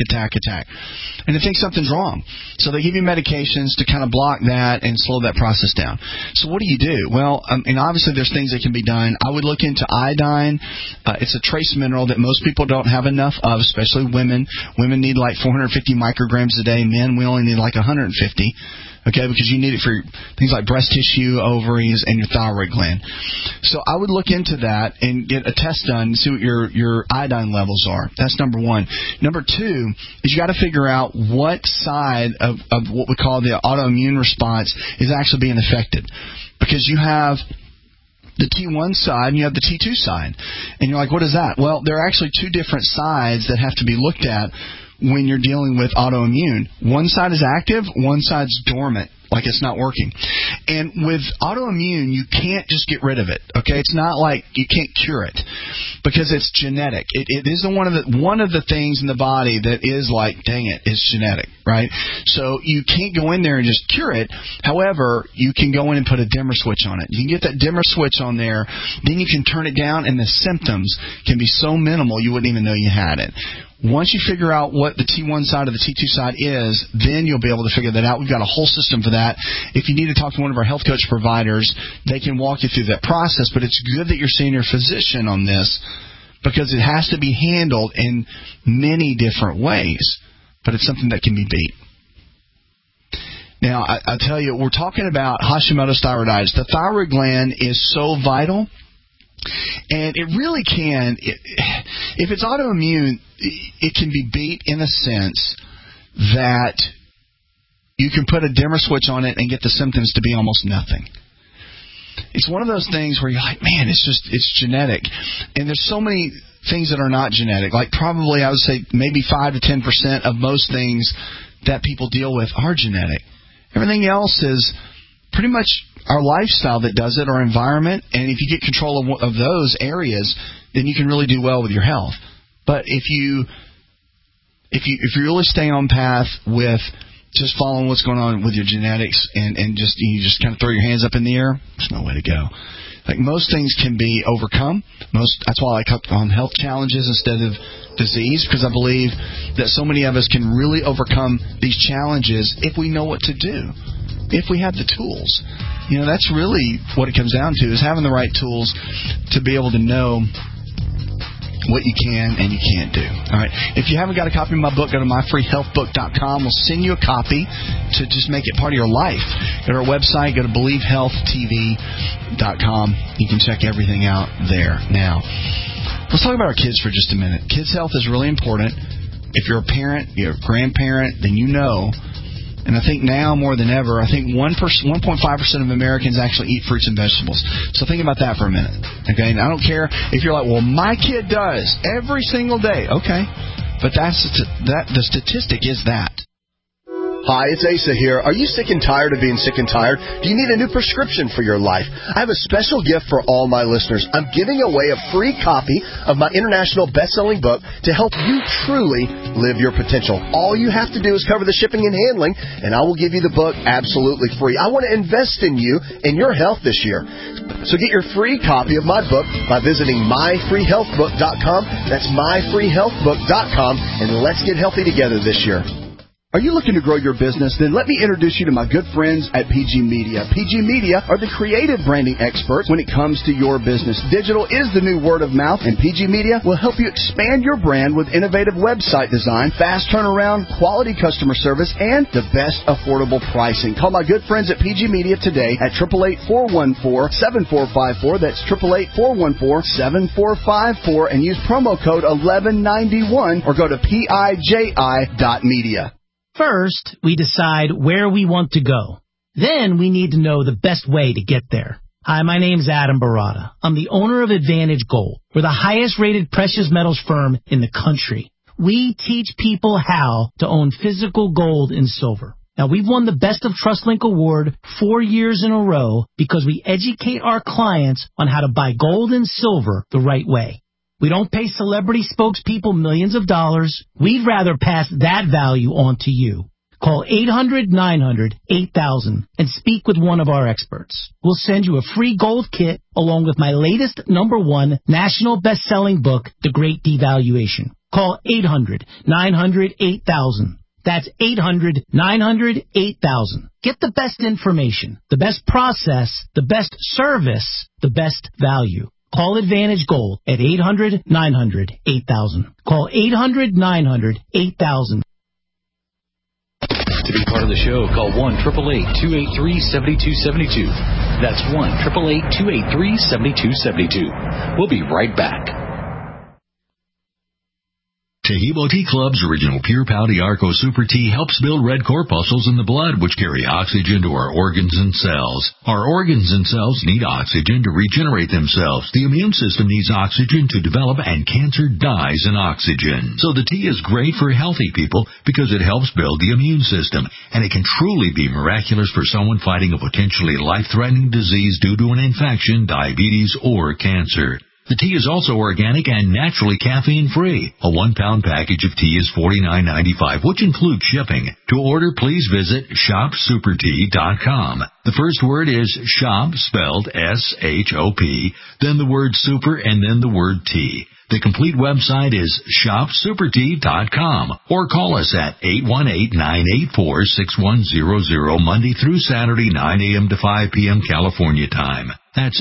And it thinks something's wrong. So they give you medications to kind of block that and slow that process down. So what do you do? Well, obviously there's things that can be done. I would look into iodine. It's a trace mineral that most people don't have enough of, especially women. Women need like 450 micrograms a day. Men, we only need like 150. Okay, because you need it for things like breast tissue, ovaries, and your thyroid gland. So I would look into that and get a test done and see what your iodine levels are. That's number one. Number two is you got to figure out what side of what we call the autoimmune response is actually being affected. Because you have the T1 side and you have the T2 side. And you're like, what is that? Well, there are actually two different sides that have to be looked at when you're dealing with autoimmune. One side is active, one side's dormant, like it's not working. And with autoimmune, you can't just get rid of it, okay? It's not like you can't cure it because it's genetic. It is one of the things in the body that is like, dang it, it's genetic, right? So you can't go in there and just cure it. However, you can go in and put a dimmer switch on it. You can get that dimmer switch on there, then you can turn it down, and the symptoms can be so minimal you wouldn't even know you had it. Once you figure out what the T1 side or the T2 side is, then you'll be able to figure that out. We've got a whole system for that. If you need to talk to one of our health coach providers, they can walk you through that process. But it's good that you're seeing your physician on this because it has to be handled in many different ways. But it's something that can be beat. Now, I tell you, we're talking about Hashimoto's thyroiditis. The thyroid gland is so vital. And it really can, if it's autoimmune, it can be beat in a sense that you can put a dimmer switch on it and get the symptoms to be almost nothing. It's one of those things where you're like, man, it's genetic. And there's so many things that are not genetic. Like probably, I would say, maybe 5 to 10% of most things that people deal with are genetic. Everything else is pretty much our lifestyle that does it, our environment, and if you get control of those areas, then you can really do well with your health. But if you really stay on path with just following what's going on with your genetics and you just kind of throw your hands up in the air, there's no way to go. Like most things can be overcome. That's why I talk on health challenges instead of disease, because I believe that so many of us can really overcome these challenges if we know what to do. If we have the tools. You know, that's really what it comes down to, is having the right tools to be able to know what you can and you can't do. All right. If you haven't got a copy of my book, go to myfreehealthbook.com. We'll send you a copy to just make it part of your life. Go to our website, go to believehealthtv.com. You can check everything out there. Now, let's talk about our kids for just a minute. Kids' health is really important. If you're a parent, you're a grandparent, then you know. And I think now more than ever, I think 1.5% of Americans actually eat fruits and vegetables. So think about that for a minute. Okay, and I don't care if you're like, well, my kid does every single day. Okay, but the statistic is that. Hi, it's Asa here. Are you sick and tired of being sick and tired? Do you need a new prescription for your life? I have a special gift for all my listeners. I'm giving away a free copy of my international best-selling book to help you truly live your potential. All you have to do is cover the shipping and handling, and I will give you the book absolutely free. I want to invest in you and your health this year. So get your free copy of my book by visiting myfreehealthbook.com. That's myfreehealthbook.com, and let's get healthy together this year. Are you looking to grow your business? Then let me introduce you to my good friends at PG Media. PG Media are the creative branding experts when it comes to your business. Digital is the new word of mouth, and PG Media will help you expand your brand with innovative website design, fast turnaround, quality customer service, and the best affordable pricing. Call my good friends at PG Media today at 888-414-7454. That's 888-414-7454, and use promo code 1191 or go to PIJI.media. First, we decide where we want to go. Then we need to know the best way to get there. Hi, my name's Adam Barata. I'm the owner of Advantage Gold. We're the highest-rated precious metals firm in the country. We teach people how to own physical gold and silver. Now, we've won the Best of TrustLink Award 4 years in a row because we educate our clients on how to buy gold and silver the right way. We don't pay celebrity spokespeople millions of dollars. We'd rather pass that value on to you. Call 800-900-8000 and speak with one of our experts. We'll send you a free gold kit along with my latest #1 national best-selling book, The Great Devaluation. Call 800-900-8000. That's 800-900-8000. Get the best information, the best process, the best service, the best value. Call Advantage Gold at 800-900-8000. Call 800-900-8000. To be part of the show, call 1-888-283-7272. That's 1-888-283-7272. We'll be right back. Taheebo Tea Club's original Pure Pau Arco Super Tea helps build red corpuscles in the blood, which carry oxygen to our organs and cells. Our organs and cells need oxygen to regenerate themselves. The immune system needs oxygen to develop, and cancer dies in oxygen. So the tea is great for healthy people because it helps build the immune system, and it can truly be miraculous for someone fighting a potentially life-threatening disease due to an infection, diabetes, or cancer. The tea is also organic and naturally caffeine-free. A 1-pound package of tea is $49.95, which includes shipping. To order, please visit shopsupertea.com. The first word is shop, spelled S-H-O-P, then the word super, and then the word tea. The complete website is shopsupertea.com, or call us at 818-984-6100 Monday through Saturday, 9 a.m. to 5 p.m. California time. That's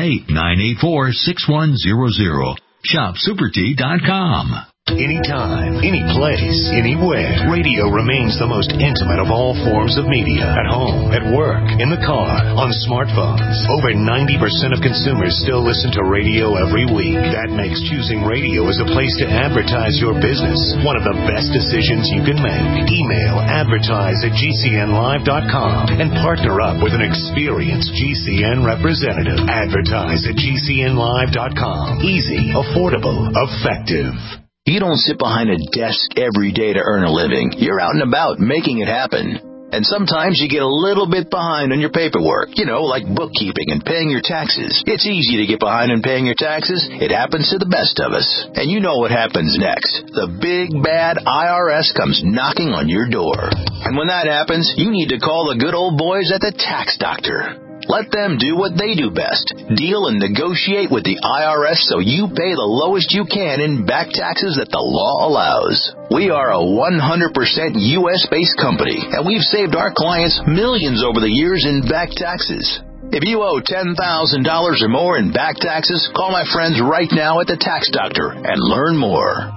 818-984-6100. ShopSuperTea.com. Anytime, any place, anywhere, radio remains the most intimate of all forms of media. At home, at work, in the car, on smartphones. Over 90% of consumers still listen to radio every week. That makes choosing radio as a place to advertise your business one of the best decisions you can make. Email advertise@gcnlive.com and partner up with an experienced GCN representative. Advertise@gcnlive.com. Easy, affordable, effective. You don't sit behind a desk every day to earn a living. You're out and about making it happen. And sometimes you get a little bit behind on your paperwork, like bookkeeping and paying your taxes. It's easy to get behind on paying your taxes. It happens to the best of us. And you know what happens next. The big, bad IRS comes knocking on your door. And when that happens, you need to call the good old boys at the Tax Doctor. Let them do what they do best. Deal and negotiate with the IRS so you pay the lowest you can in back taxes that the law allows. We are a 100% U.S.-based company, and we've saved our clients millions over the years in back taxes. If you owe $10,000 or more in back taxes, call my friends right now at the Tax Doctor and learn more.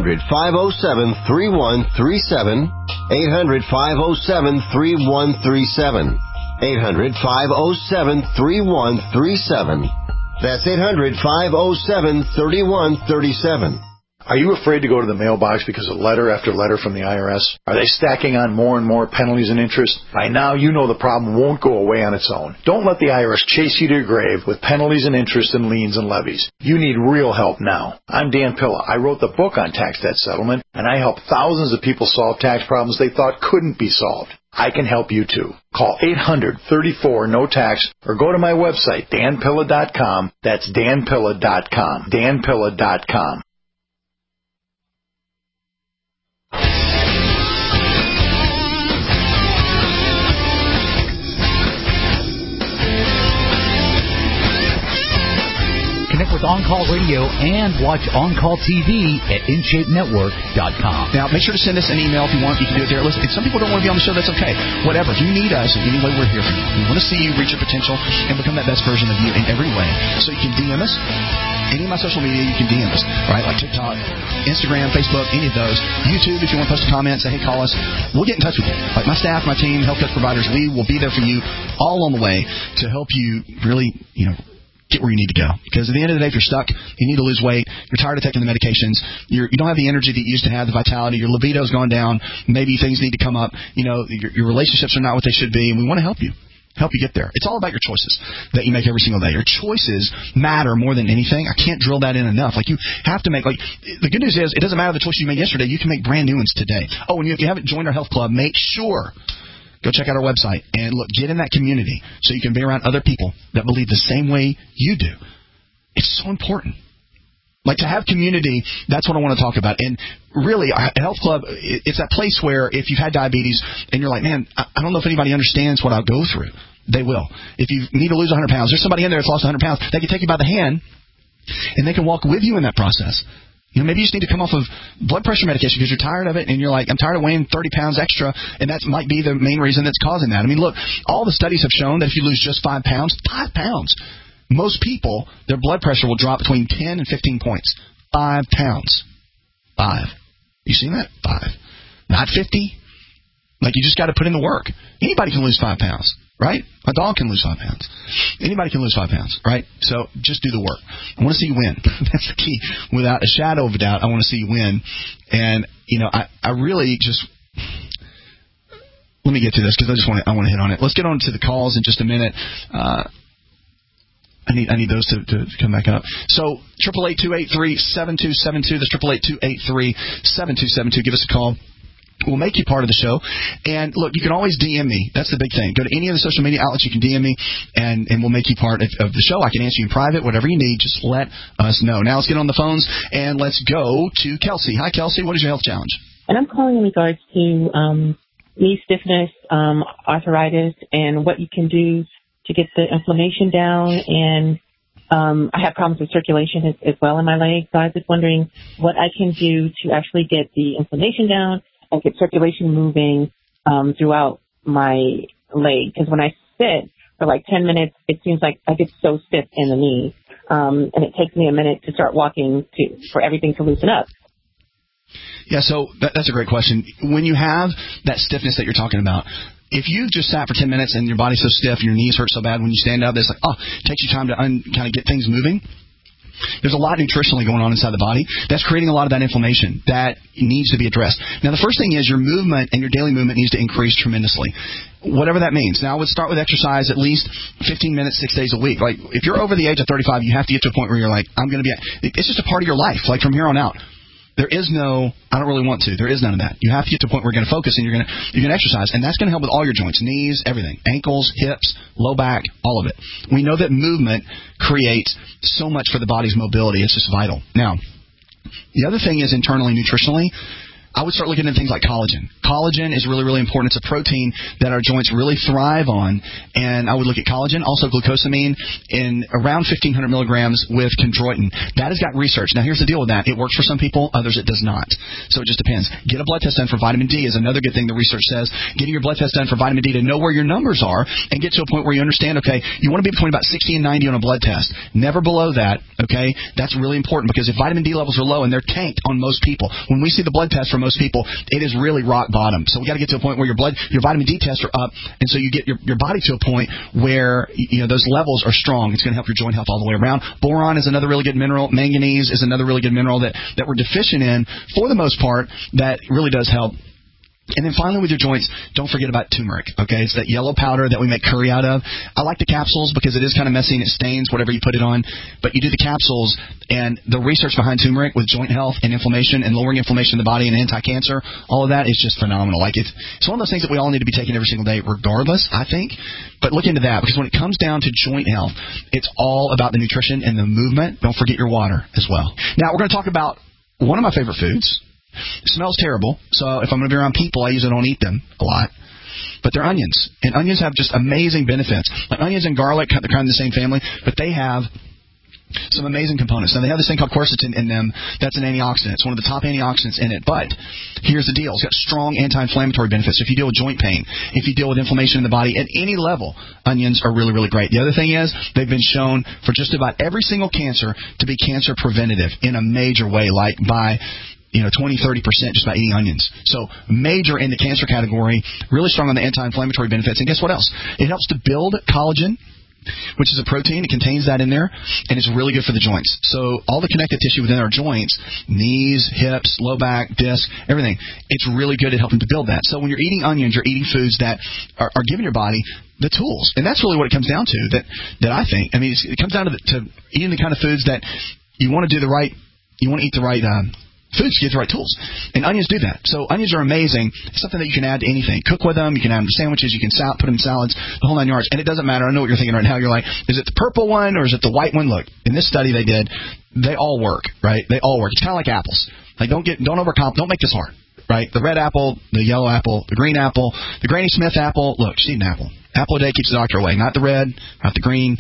800-507-3137. 800-507-3137. 800-507-3137. That's 800-507-3137. Are you afraid to go to the mailbox because of letter after letter from the IRS? Are they stacking on more and more penalties and interest? By now, you know the problem won't go away on its own. Don't let the IRS chase you to your grave with penalties and interest and liens and levies. You need real help now. I'm Dan Pilla. I wrote the book on tax debt settlement, and I help thousands of people solve tax problems they thought couldn't be solved. I can help you too. Call 800-34-NO-TAX or go to my website, danpilla.com. That's danpilla.com. danpilla.com. Connect with On-Call Radio and watch On-Call TV at InShapeNetwork.com. Now, make sure to send us an email if you want. You can do it there. Listen, if some people don't want to be on the show, that's okay. Whatever. If you need us in any way, we're here for you. We want to see you reach your potential and become that best version of you in every way. So you can DM us. Any of my social media, you can DM us, right? Like TikTok, Instagram, Facebook, any of those. YouTube, if you want to post a comment, say, hey, call us. We'll get in touch with you. Like my staff, my team, health coach providers, we will be there for you all on the way to help you really, get where you need to go. Because at the end of the day, if you're stuck, you need to lose weight, you're tired of taking the medications, you don't have the energy that you used to have, the vitality, your libido's gone down, maybe things need to come up, your relationships are not what they should be, and we want to help you get there. It's all about your choices that you make every single day. Your choices matter more than anything. I can't drill that in enough. You have to make, the good news is, it doesn't matter the choice you made yesterday, you can make brand new ones today. Oh, and if you haven't joined our health club, make sure go check out our website and get in that community so you can be around other people that believe the same way you do. It's so important. To have community, that's what I want to talk about. And really, a health club, it's that place where if you've had diabetes and you're like, man, I don't know if anybody understands what I'll go through. They will. If you need to lose 100 pounds, there's somebody in there that's lost 100 pounds. They can take you by the hand and they can walk with you in that process. Maybe you just need to come off of blood pressure medication because you're tired of it and you're like, I'm tired of weighing 30 pounds extra, and that might be the main reason that's causing that. Look, all the studies have shown that if you lose just 5 pounds, most people, their blood pressure will drop between 10 and 15 points. 5 pounds. 5. You seen that? 5. Not 50. You just got to put in the work. Anybody can lose 5 pounds. Right? A dog can lose 5 pounds. Anybody can lose 5 pounds, right? So just do the work. I want to see you win. That's the key. Without a shadow of a doubt, I want to see you win. And, I really just... Let me get to this because I want to hit on it. Let's get on to the calls in just a minute. I need those to come back up. So 888-283-7272. That's 888-283-7272. Give us a call. We'll make you part of the show. And, look, you can always DM me. That's the big thing. Go to any of the social media outlets. You can DM me, and we'll make you part of the show. I can answer you in private, whatever you need. Just let us know. Now let's get on the phones, and let's go to Kelsey. Hi, Kelsey. What is your health challenge? And I'm calling in regards to knee stiffness, arthritis, and what you can do to get the inflammation down. And I have problems with circulation as well in my legs. So I was just wondering what I can do to actually get the inflammation down and get circulation moving throughout my leg. Because when I sit for 10 minutes, it seems like I get so stiff in the knee. And it takes me a minute to start walking for everything to loosen up. Yeah, so that's a great question. When you have that stiffness that you're talking about, if you've just sat for 10 minutes and your body's so stiff and your knees hurt so bad when you stand up, it's it takes you time to kind of get things moving. There's a lot nutritionally going on inside the body that's creating a lot of that inflammation that needs to be addressed. Now, the first thing is your movement and your daily movement needs to increase tremendously, whatever that means. Now, I would start with exercise at least 15 minutes, 6 days a week. If you're over the age of 35, you have to get to a point where you're like, I'm going to be – it's just a part of your life, from here on out. There is no, I don't really want to. There is none of that. You have to get to a point where you're going to focus and you're going to exercise. And that's going to help with all your joints, knees, everything, ankles, hips, low back, all of it. We know that movement creates so much for the body's mobility. It's just vital. Now, the other thing is internally, nutritionally, I would start looking at things like collagen. Collagen is really, really important. It's a protein that our joints really thrive on. And I would look at collagen, also glucosamine, in around 1,500 milligrams with chondroitin. That has got research. Now, here's the deal with that. It works for some people, others it does not. So it just depends. Get a blood test done for vitamin D is another good thing the research says. Getting your blood test done for vitamin D to know where your numbers are and get to a point where you understand, okay, you want to be between about 60 and 90 on a blood test. Never below that, okay? That's really important because if vitamin D levels are low and they're tanked on most people, when we see the blood test from most people, it is really rock bottom. So we got to get to a point where your vitamin D tests are up, and so you get your body to a point where those levels are strong. It's going to help your joint health all the way around. Boron is another really good mineral. Manganese is another really good mineral that we're deficient in for the most part. That really does help. And then finally with your joints, don't forget about turmeric, okay? It's that yellow powder that we make curry out of. I like the capsules because it is kind of messy and it stains whatever you put it on. But you do the capsules, and the research behind turmeric with joint health and inflammation and lowering inflammation in the body and anti-cancer, all of that is just phenomenal. Like it's one of those things that we all need to be taking every single day regardless, I think. But look into that because when it comes down to joint health, it's all about the nutrition and the movement. Don't forget your water as well. Now, we're going to talk about one of my favorite foods. It smells terrible, so if I'm going to be around people, I usually don't eat them a lot. But they're onions, and onions have just amazing benefits. Like onions and garlic, they're kind of the same family, but they have some amazing components. Now, they have this thing called quercetin in them. That's an antioxidant. It's one of the top antioxidants in it. But here's the deal. It's got strong anti-inflammatory benefits. If you deal with joint pain, if you deal with inflammation in the body at any level, onions are really, really great. The other thing is they've been shown for just about every single cancer to be cancer preventative in a major way, like by 20-30% just by eating onions. So major in the cancer category, really strong on the anti-inflammatory benefits. And guess what else? It helps to build collagen, which is a protein. It contains that in there, and it's really good for the joints. So all the connective tissue within our joints, knees, hips, low back, disc, everything, it's really good at helping to build that. So when you're eating onions, you're eating foods that are giving your body the tools. And that's really what it comes down to, that I think. I mean, it comes down to eating the kind of foods that you want to eat the right foods to get the right tools. And onions do that. So onions are amazing. It's something that you can add to anything. Cook with them. You can add them to sandwiches. You can put them in salads, the whole 9 yards. And it doesn't matter. I know what you're thinking right now. You're like, is it the purple one or is it the white one? Look, in this study they did, they all work, right? They all work. It's kind of like apples. Like don't make this hard, right? The red apple, the yellow apple, the green apple, the Granny Smith apple. Look, just eat an apple. Apple a day keeps the doctor away. Not the red, not the green.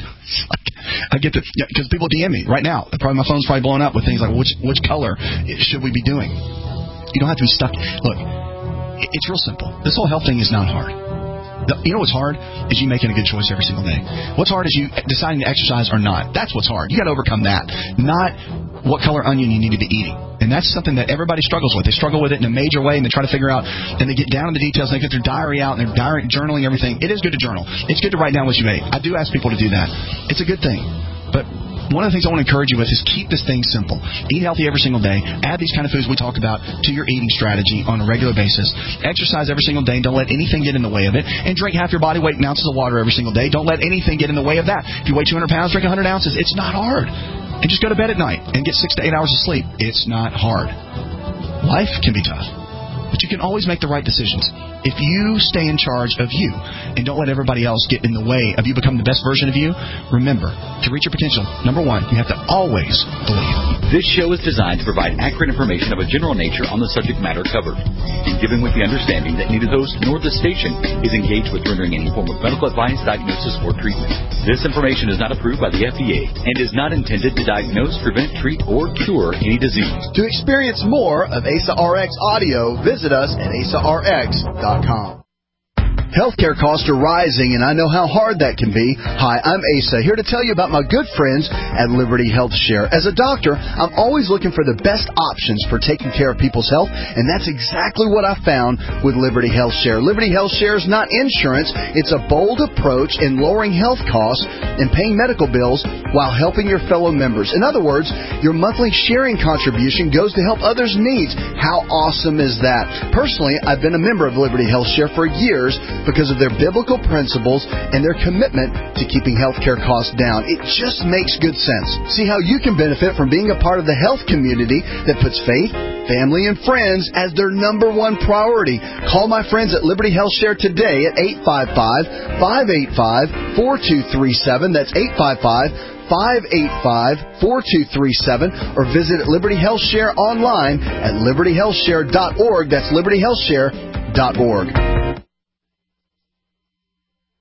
I get because people DM me right now. My phone's probably blowing up with things like, which color should we be doing? You don't have to be stuck. Look, it's real simple. This whole health thing is not hard. You know what's hard is you making a good choice every single day. What's hard is you deciding to exercise or not. That's what's hard. You got to overcome that. Not what color onion you need to be eating. And that's something that everybody struggles with. They struggle with it in a major way, and they try to figure out, and they get down in the details, and they get their diary out, and they're journaling everything. It is good to journal. It's good to write down what you ate. I do ask people to do that. It's a good thing. But one of the things I want to encourage you with is keep this thing simple. Eat healthy every single day. Add these kind of foods we talk about to your eating strategy on a regular basis. Exercise every single day. Don't let anything get in the way of it. And drink half your body weight in ounces of water every single day. Don't let anything get in the way of that. If you weigh 200 pounds, drink 100 ounces. It's not hard. And just go to bed at night and get 6 to 8 hours of sleep. It's not hard. Life can be tough, but you can always make the right decisions. If you stay in charge of you and don't let everybody else get in the way of you becoming the best version of you, remember, to reach your potential, number one, you have to always believe. This show is designed to provide accurate information of a general nature on the subject matter covered, and given with the understanding that neither host nor the station is engaged with rendering any form of medical advice, diagnosis, or treatment. This information is not approved by the FDA and is not intended to diagnose, prevent, treat, or cure any disease. To experience more of ASA RX audio, visit us at asarx.com. Healthcare costs are rising, and I know how hard that can be. Hi, I'm Asa, here to tell you about my good friends at Liberty Health Share. As a doctor, I'm always looking for the best options for taking care of people's health, and that's exactly what I found with Liberty Health Share. Liberty Health Share is not insurance. It's a bold approach in lowering health costs and paying medical bills while helping your fellow members. In other words, your monthly sharing contribution goes to help others' needs. How awesome is that? Personally, I've been a member of Liberty Health Share for years because of their biblical principles and their commitment to keeping healthcare costs down. It just makes good sense. See how you can benefit from being a part of the health community that puts faith, family, and friends as their number one priority. Call my friends at Liberty Health Share today at 855-585-4237. That's 855-585-4237, or visit Liberty Health Share online at libertyhealthshare.org. That's libertyhealthshare.org.